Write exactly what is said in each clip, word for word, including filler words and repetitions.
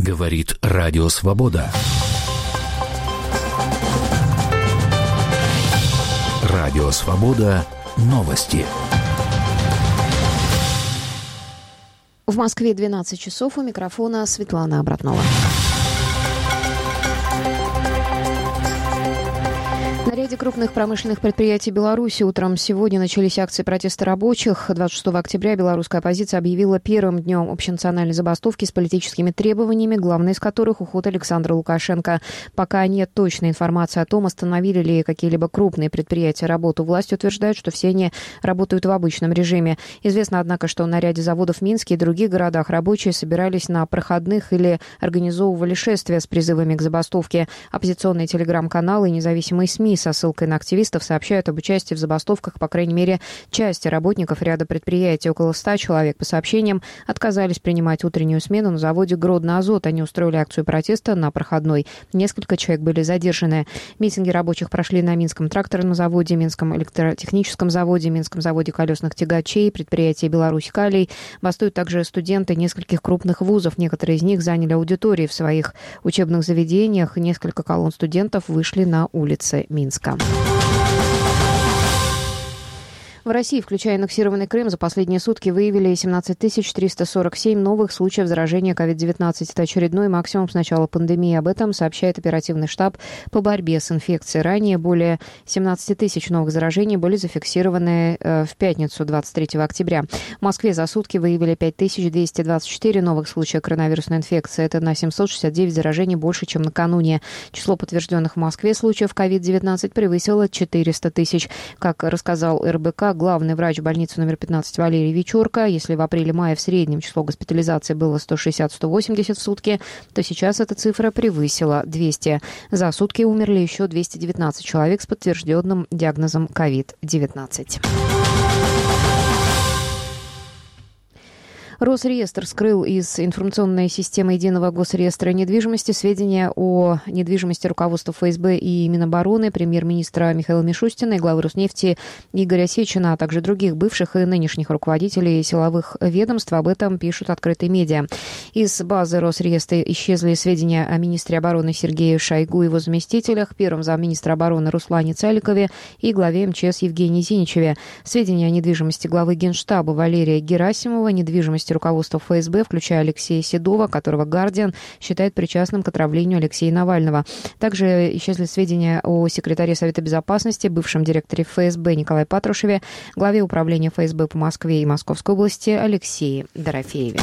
Говорит Радио Свобода. Радио Свобода. Новости. В Москве двенадцать часов. У микрофона Светлана Обратнова. На ряде крупных промышленных предприятий Беларуси утром сегодня начались акции протеста рабочих. двадцать шестого октября белорусская оппозиция объявила первым днем общенациональной забастовки с политическими требованиями, главное из которых уход Александра Лукашенко. Пока нет точной информации о том, остановили ли какие-либо крупные предприятия работу, власть утверждает, что все они работают в обычном режиме. Известно, однако, что на ряде заводов в Минске и других городах рабочие собирались на проходных или организовывали шествия с призывами к забастовке. Оппозиционные телеграм-каналы и независимые СМИ со ссылкой на активистов сообщают об участии в забастовках, по крайней мере, части работников ряда предприятий. Около ста человек, по сообщениям, отказались принимать утреннюю смену на заводе «Гродно-Азот». Они устроили акцию протеста на проходной. Несколько человек были задержаны. Митинги рабочих прошли на Минском тракторном заводе, Минском электротехническом заводе, Минском заводе колесных тягачей, предприятии «Беларусь-Калий». Бастуют также студенты нескольких крупных вузов. Некоторые из них заняли аудитории в своих учебных заведениях. Несколько колонн студентов вышли на улицы Минска. В России, включая аннексированный Крым, за последние сутки выявили семнадцать тысяч триста сорок семь новых случаев заражения ковид девятнадцать. Это очередной максимум с начала пандемии. Об этом сообщает оперативный штаб по борьбе с инфекцией. Ранее более семнадцать тысяч новых заражений были зафиксированы в пятницу, двадцать третьего октября. В Москве за сутки выявили пять тысяч двести двадцать четыре новых случая коронавирусной инфекции. Это на семьсот шестьдесят девять заражений больше, чем накануне. Число подтвержденных в Москве случаев ковид девятнадцать превысило четыреста тысяч. Как рассказал эр бэ ка главный врач больницы номер пятнадцать Валерий Вечурко, если в апреле-мае в среднем число госпитализаций было сто шестьдесят - сто восемьдесят в сутки, то сейчас эта цифра превысила двести. За сутки умерли еще двести девятнадцать человек с подтвержденным диагнозом ковид девятнадцать. Росреестр скрыл из информационной системы единого госреестра недвижимости сведения о недвижимости руководства эф эс бэ и Минобороны, премьер-министра Михаила Мишустина и главы Роснефти Игоря Сечина, а также других бывших и нынешних руководителей силовых ведомств. Об этом пишут открытые медиа. Из базы Росреестра исчезли сведения о министре обороны Сергее Шойгу и его заместителях, первом замминистра обороны Руслане Цаликове и главе эм че эс Евгении Зиничеве. Сведения о недвижимости главы Генштаба Валерия Герасимова, недвижимости руководства эф эс бэ, включая Алексея Седова, которого «Гардиан» считает причастным к отравлению Алексея Навального. Также исчезли сведения о секретаре Совета Безопасности, бывшем директоре эф эс бэ Николае Патрушеве, главе управления эф эс бэ по Москве и Московской области Алексее Дорофееве.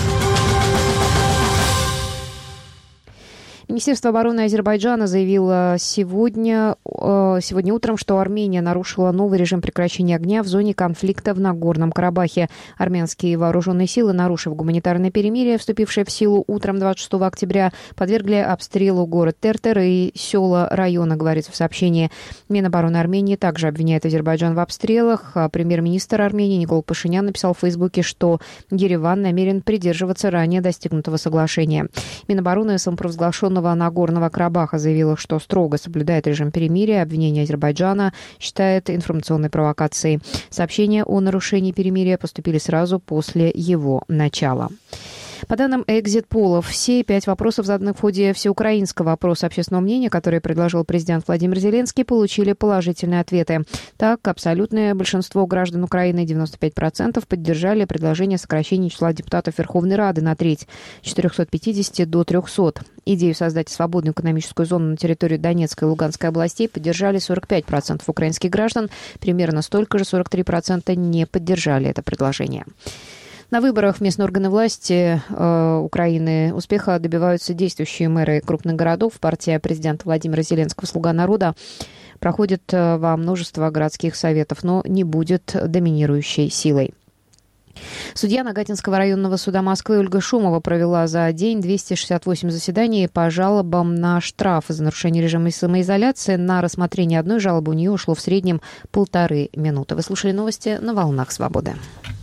Министерство обороны Азербайджана заявило сегодня, сегодня утром, что Армения нарушила новый режим прекращения огня в зоне конфликта в Нагорном Карабахе. Армянские вооруженные силы, нарушив гуманитарное перемирие, вступившее в силу утром двадцать шестого октября, подвергли обстрелу город Тертер и села района, говорится в сообщении. Минобороны Армении также обвиняет Азербайджан в обстрелах. Премьер-министр Армении Никол Пашинян написал в Фейсбуке, что Ереван намерен придерживаться ранее достигнутого соглашения. Минобороны самопровозглашенного Нагорного Карабаха заявила, что строго соблюдает режим перемирия. Обвинение Азербайджана считает информационной провокацией. Сообщения о нарушении перемирия поступили сразу после его начала. По данным экзит-полов, все пять вопросов, заданных в ходе всеукраинского опроса общественного мнения, который предложил президент Владимир Зеленский, получили положительные ответы. Так, абсолютное большинство граждан Украины, девяносто пять процентов, поддержали предложение сокращения числа депутатов Верховной Рады на треть, с четырехсот пятидесяти до трехсот. Идею создать свободную экономическую зону на территории Донецкой и Луганской областей поддержали сорок пять процентов украинских граждан, примерно столько же, сорок три процента, не поддержали это предложение. На выборах в местные органы власти э, Украины успеха добиваются действующие мэры крупных городов. Партия президента Владимира Зеленского «Слуга народа» проходит э, во множество городских советов, но не будет доминирующей силой. Судья Нагатинского районного суда Москвы Ольга Шумова провела за день двести шестьдесят восемь заседаний по жалобам на штрафы за нарушение режима самоизоляции. На рассмотрение одной жалобы у нее ушло в среднем полторы минуты. Вы слушали новости на «Волнах Свободы».